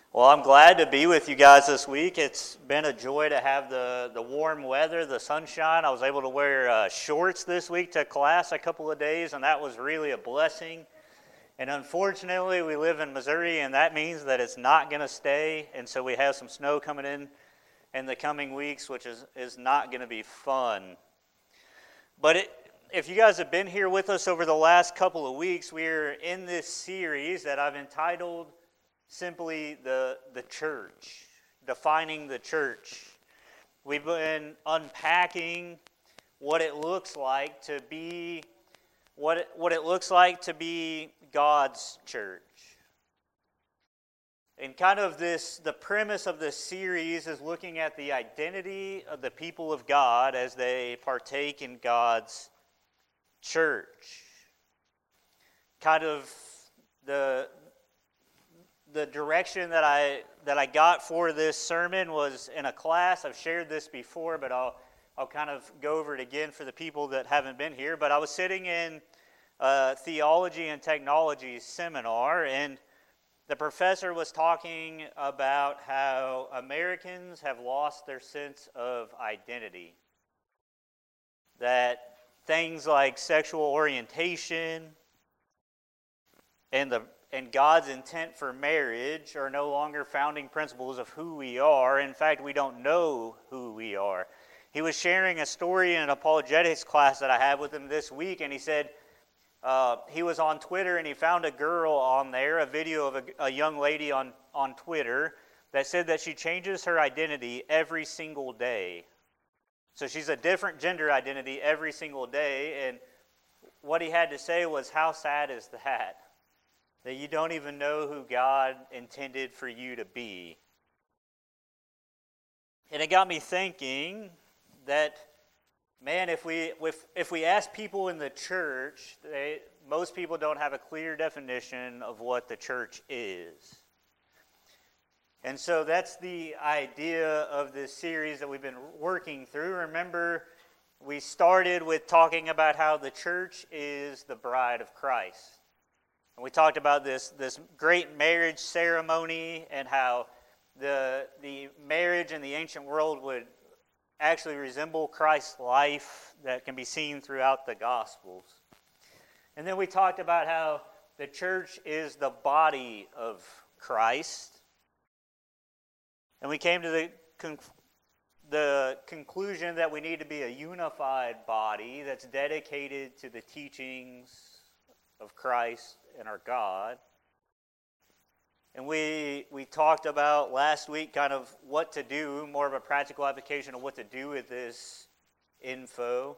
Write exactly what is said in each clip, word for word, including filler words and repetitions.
Well, I'm glad to be with you guys this week. It's been a joy to have the, the warm weather, the sunshine. I was able to wear uh, shorts this week to class a couple of days, and that was really a blessing. And unfortunately, we live in Missouri, and that means that it's not going to stay, and so we have some snow coming in in the coming weeks, which is, is not going to be fun. But it, if you guys have been here with us over the last couple of weeks, we're in this series that I've entitled simply the the church, defining the church. We've been unpacking what it looks like to be what it, what it looks like to be God's church. And kind of this, the premise of this series is looking at the identity of the people of God as they partake in God's church. Kind of the The direction that I that I got for this sermon was in a class. I've shared this before, but I'll I'll kind of go over it again for the people that haven't been here. But I was sitting in a theology and technology seminar, and the professor was talking about how Americans have lost their sense of identity. That things like sexual orientation and the and God's intent for marriage are no longer founding principles of who we are. In fact, we don't know who we are. He was sharing a story in an apologetics class that I had with him this week, and he said uh, he was on Twitter and he found a girl on there, a video of a, a young lady on, on Twitter that said that she changes her identity every single day. So she's a different gender identity every single day, and what he had to say was, how sad is that? That you don't even know who God intended for you to be. And it got me thinking that, man, if we if, if we ask people in the church, they, most people don't have a clear definition of what the church is. And so that's the idea of this series that we've been working through. Remember, we started with talking about how the church is the bride of Christ. And we talked about this, this great marriage ceremony and how the, the marriage in the ancient world would actually resemble Christ's life that can be seen throughout the Gospels. And then we talked about how the church is the body of Christ. And we came to the, conc- the conclusion that we need to be a unified body that's dedicated to the teachings of Christ and our God. And we we talked about last week kind of what to do, more of a practical application of what to do with this info.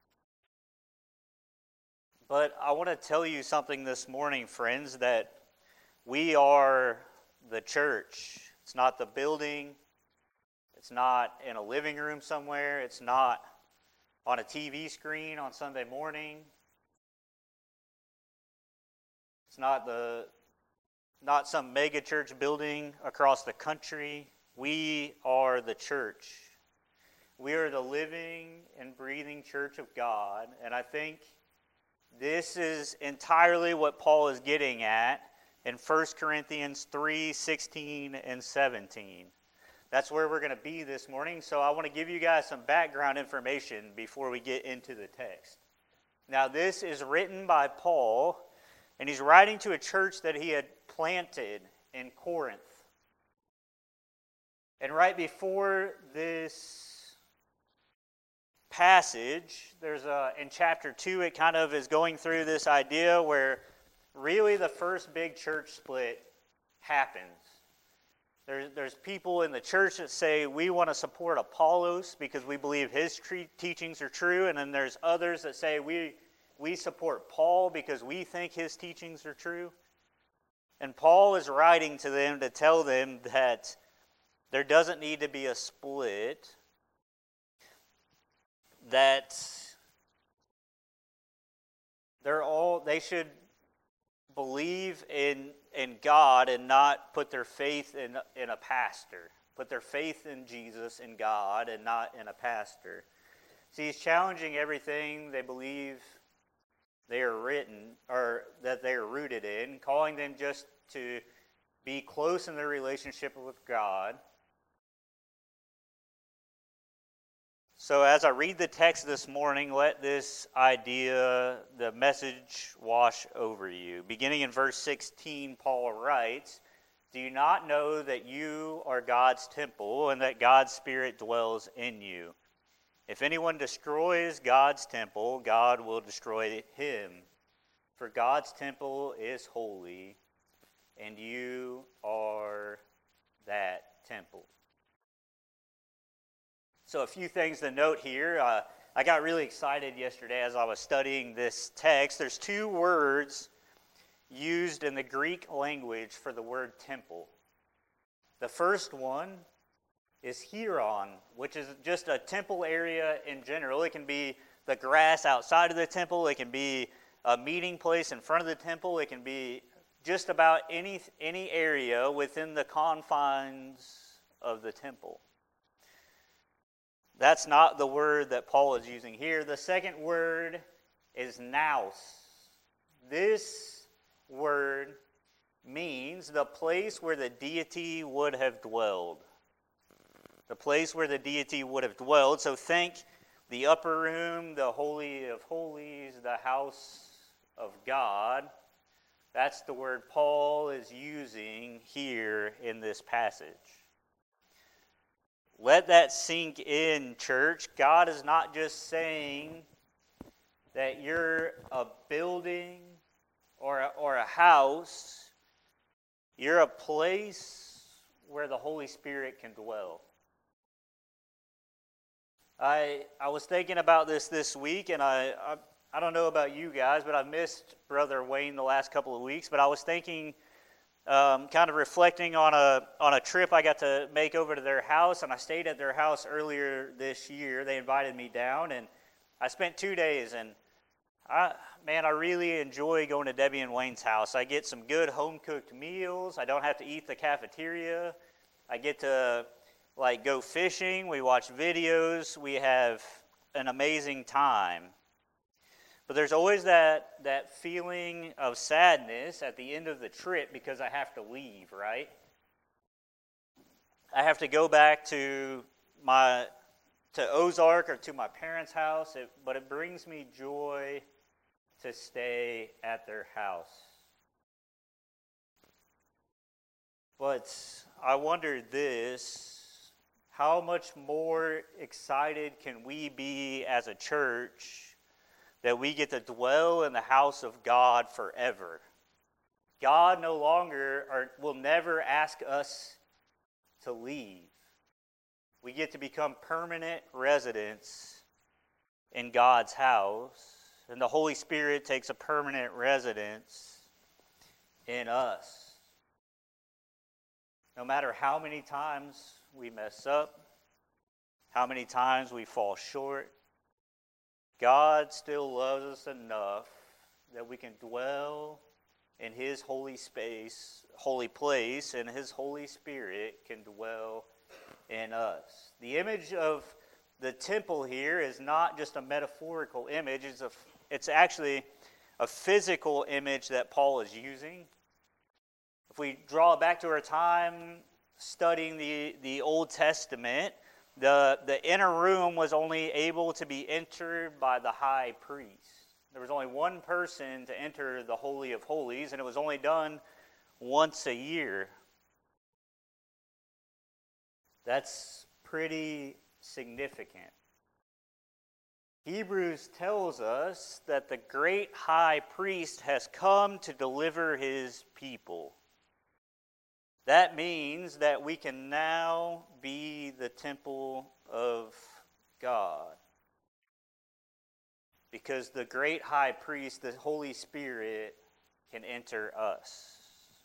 But I want to tell you something this morning, friends, that we are the church. It's not the building. It's not in a living room somewhere. It's not on a T V screen on Sunday morning. It's not the not some mega church building across the country. We are the church. We are the living and breathing church of God. And I think this is entirely what Paul is getting at in First Corinthians three, sixteen and seventeen. That's where we're going to be this morning. So I want to give you guys some background information before we get into the text. Now, this is written by Paul, and he's writing to a church that he had planted in Corinth. And right before this passage, there's a, in chapter two, it kind of is going through this idea where really the first big church split happens. There's, there's people in the church that say, we want to support Apollos because we believe his tre- teachings are true. And then there's others that say, we We support Paul because we think his teachings are true. And Paul is writing to them to tell them that there doesn't need to be a split, that they're all they should believe in, in God and not put their faith in, in a pastor. Put their faith in Jesus and God and not in a pastor. See, he's challenging everything they believe they are written, or that they are rooted in, calling them just to be close in their relationship with God. So as I read the text this morning, let this idea, the message, wash over you. Beginning in verse sixteen, Paul writes, "Do you not know that you are God's temple and that God's Spirit dwells in you? If anyone destroys God's temple, God will destroy him. For God's temple is holy, and you are that temple." So a few things to note here. Uh, I got really excited yesterday as I was studying this text. There's two words used in the Greek language for the word temple. The first one is hieron, which is just a temple area in general. It can be the grass outside of the temple. It can be a meeting place in front of the temple. It can be just about any, any area within the confines of the temple. That's not the word that Paul is using here. The second word is naos. This word means the place where the deity would have dwelled. The place where the deity would have dwelled. So think the upper room, the Holy of Holies, the house of God. That's the word Paul is using here in this passage. Let that sink in, church. God is not just saying that you're a building or a, or a house. You're a place where the Holy Spirit can dwell. I I was thinking about this this week, and I, I, I don't know about you guys, but I've missed Brother Wayne the last couple of weeks, but I was thinking... Um, kind of reflecting on a on a trip I got to make over to their house, and I stayed at their house earlier this year. They invited me down, and I spent two days, and I man, I really enjoy going to Debbie and Wayne's house. I get some good home-cooked meals. I don't have to eat the cafeteria. I get to like go fishing. We watch videos. We have an amazing time. But there's always that, that feeling of sadness at the end of the trip because I have to leave, right? I have to go back to my to Ozark or to my parents' house, it, but it brings me joy to stay at their house. But I wondered this, how much more excited can we be as a church that we get to dwell in the house of God forever? God no longer or will never ask us to leave. We get to become permanent residents in God's house, and the Holy Spirit takes a permanent residence in us. No matter how many times we mess up, how many times we fall short, God still loves us enough that we can dwell in His holy space, holy place, and His Holy Spirit can dwell in us. The image of the temple here is not just a metaphorical image. It's, a, it's actually a physical image that Paul is using. If we draw back to our time studying the, the Old Testament, The, the inner room was only able to be entered by the high priest. There was only one person to enter the Holy of Holies, and it was only done once a year. That's pretty significant. Hebrews tells us that the great high priest has come to deliver his people. That means that we can now be the temple of God. Because the great high priest, the Holy Spirit, can enter us.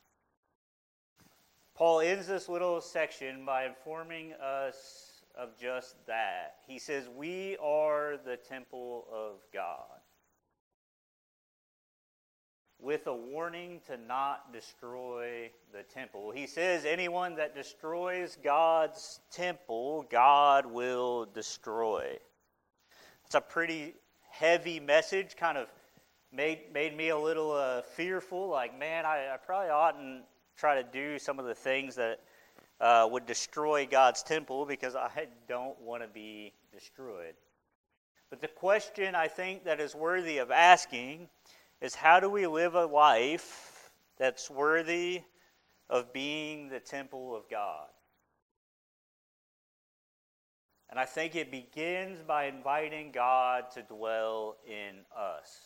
Paul ends this little section by informing us of just that. He says, we are the temple of God, with a warning to not destroy the temple. He says anyone that destroys God's temple, God will destroy. It's a pretty heavy message, kind of made made me a little uh, fearful, like, man, I, I probably oughtn't try to do some of the things that uh, would destroy God's temple, because I don't want to be destroyed. But the question I think that is worthy of asking is, how do we live a life that's worthy of being the temple of God? And I think it begins by inviting God to dwell in us.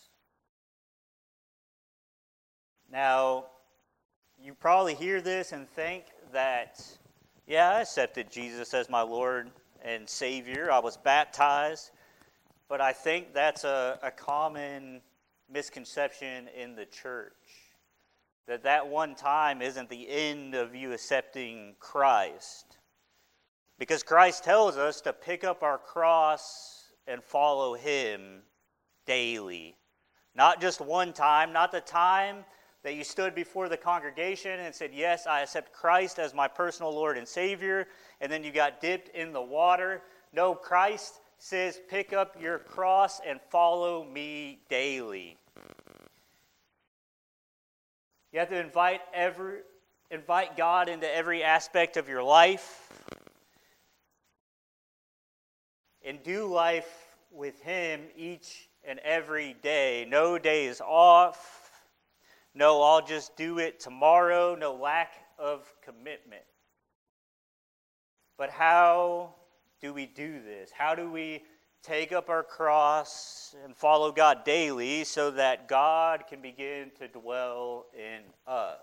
Now, you probably hear this and think that, yeah, I accepted Jesus as my Lord and Savior. I was baptized. But I think that's a, a common misconception in the church, that that one time isn't the end of you accepting Christ. Because Christ tells us to pick up our cross and follow Him daily. Not just one time, not the time that you stood before the congregation and said, yes, I accept Christ as my personal Lord and Savior, and then you got dipped in the water. No, Christ says, pick up your cross and follow me daily. You have to invite every, invite God into every aspect of your life and do life with Him each and every day. No days off. No, I'll just do it tomorrow. No lack of commitment. But how do we do this? How do we take up our cross and follow God daily so that God can begin to dwell in us?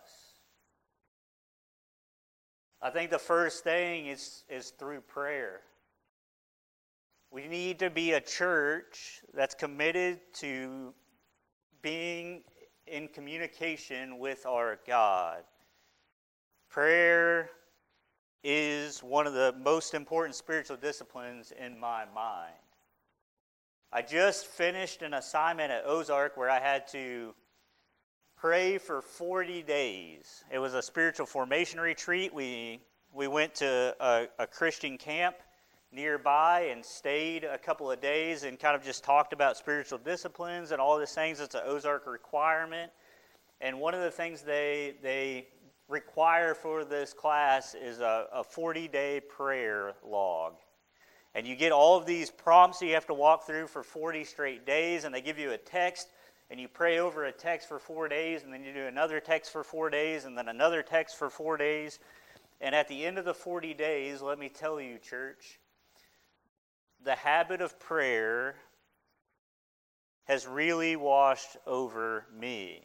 I think the first thing is, is through prayer. We need to be a church that's committed to being in communication with our God. Prayer is one of the most important spiritual disciplines in my mind. I just finished an assignment at Ozark where I had to pray for forty days. It was a spiritual formation retreat. We we went to a, a Christian camp nearby and stayed a couple of days and kind of just talked about spiritual disciplines and all these things. It's an Ozark requirement. And one of the things they they require for this class is a forty-day prayer log. And you get all of these prompts you have to walk through for forty straight days, and they give you a text, and you pray over a text for four days, and then you do another text for four days, and then another text for four days. And at the end of the forty days, let me tell you, church, the habit of prayer has really washed over me.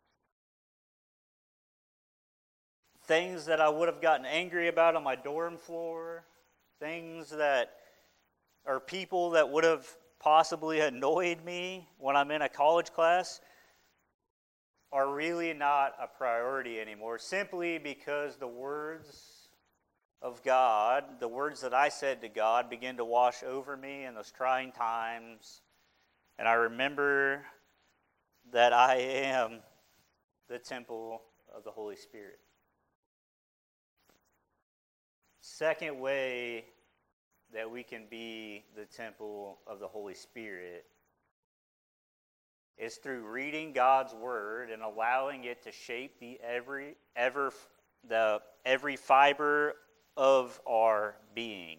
Things that I would have gotten angry about on my dorm floor, things that are people that would have possibly annoyed me when I'm in a college class, are really not a priority anymore, simply because the words of God, the words that I said to God, begin to wash over me in those trying times. And I remember that I am the temple of the Holy Spirit. Second way that we can be the temple of the Holy Spirit is through reading God's Word and allowing it to shape the every ever the every fiber of our being.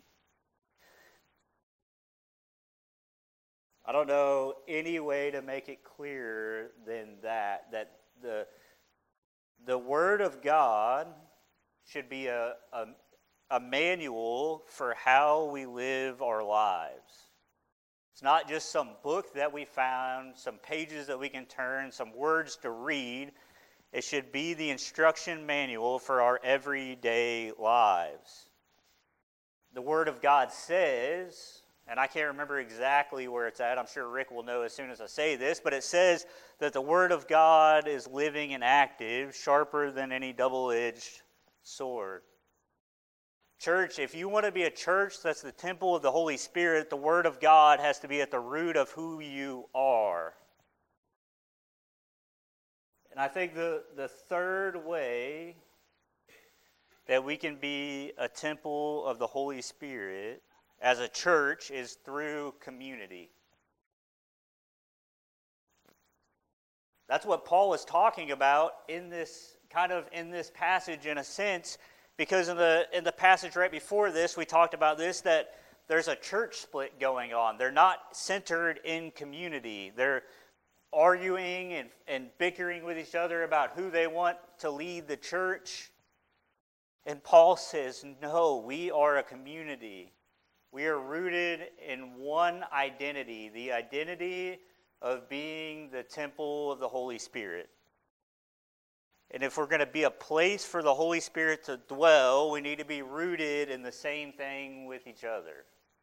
I don't know any way to make it clearer than that, that the the Word of God should be a, a a manual for how we live our lives. It's not just some book that we found, some pages that we can turn, some words to read. It should be the instruction manual for our everyday lives. The Word of God says, and I can't remember exactly where it's at, I'm sure Rick will know as soon as I say this, but it says that the Word of God is living and active, sharper than any double-edged sword. Church, if you want to be a church that's the temple of the Holy Spirit, the Word of God has to be at the root of who you are. And I think the, the third way that we can be a temple of the Holy Spirit as a church is through community. That's what Paul is talking about in this kind of in this passage in a sense, because in the in the passage right before this, we talked about this, that there's a church split going on. They're not centered in community. They're arguing and, and bickering with each other about who they want to lead the church. And Paul says, no, we are a community. We are rooted in one identity, the identity of being the temple of the Holy Spirit. And if we're going to be a place for the Holy Spirit to dwell, we need to be rooted in the same thing with each other.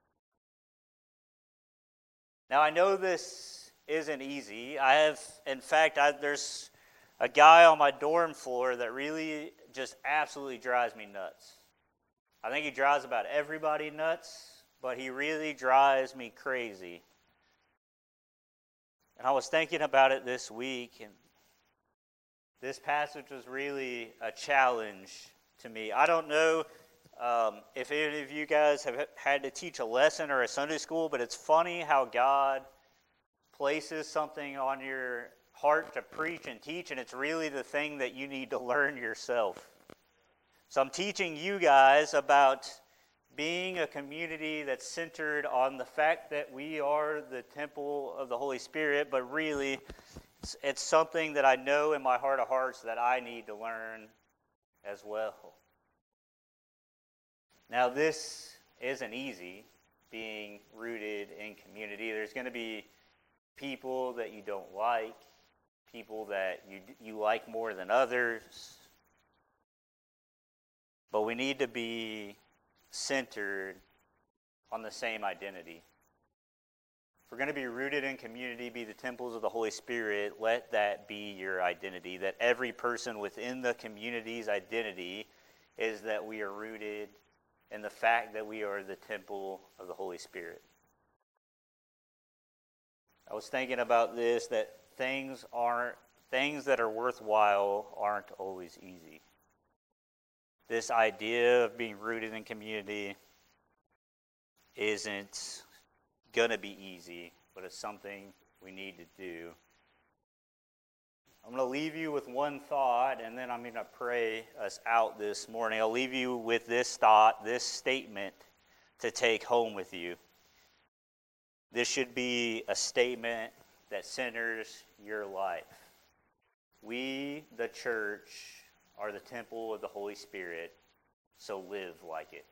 Now, I know this isn't easy. I have, in fact, I, there's a guy on my dorm floor that really just absolutely drives me nuts. I think he drives about everybody nuts, but he really drives me crazy. And I was thinking about it this week, and this passage was really a challenge to me. I don't know um, if any of you guys have had to teach a lesson or a Sunday school, but it's funny how God places something on your heart to preach and teach, and it's really the thing that you need to learn yourself. So I'm teaching you guys about being a community that's centered on the fact that we are the temple of the Holy Spirit, but really it's, it's something that I know in my heart of hearts that I need to learn as well. Now, this isn't easy, being rooted in community. There's going to be people that you don't like, people that you you like more than others. But we need to be centered on the same identity. If we're going to be rooted in community, be the temples of the Holy Spirit, let that be your identity. That every person within the community's identity is that we are rooted in the fact that we are the temple of the Holy Spirit. I was thinking about this, that things aren't things that are worthwhile aren't always easy. This idea of being rooted in community isn't going to be easy, but it's something we need to do. I'm going to leave you with one thought, and then I'm going to pray us out this morning. I'll leave you with this thought, this statement to take home with you. This should be a statement that centers your life. We, the church, are the temple of the Holy Spirit, so live like it.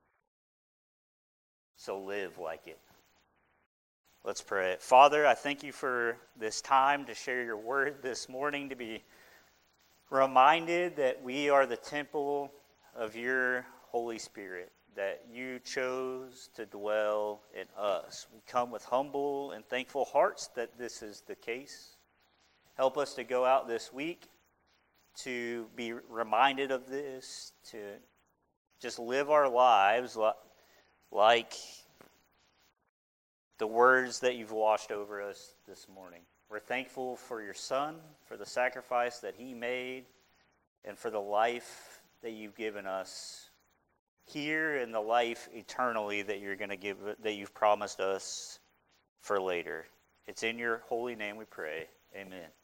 So live like it. Let's pray. Father, I thank you for this time to share your word this morning, to be reminded that we are the temple of your Holy Spirit, that you chose to dwell in us. We come with humble and thankful hearts that this is the case. Help us to go out this week to be reminded of this, to just live our lives like the words that you've washed over us this morning. We're thankful for your Son, for the sacrifice that he made, and for the life that you've given us here and the life eternally that you're going to give, that you've promised us for later. It's in your holy name we pray. Amen.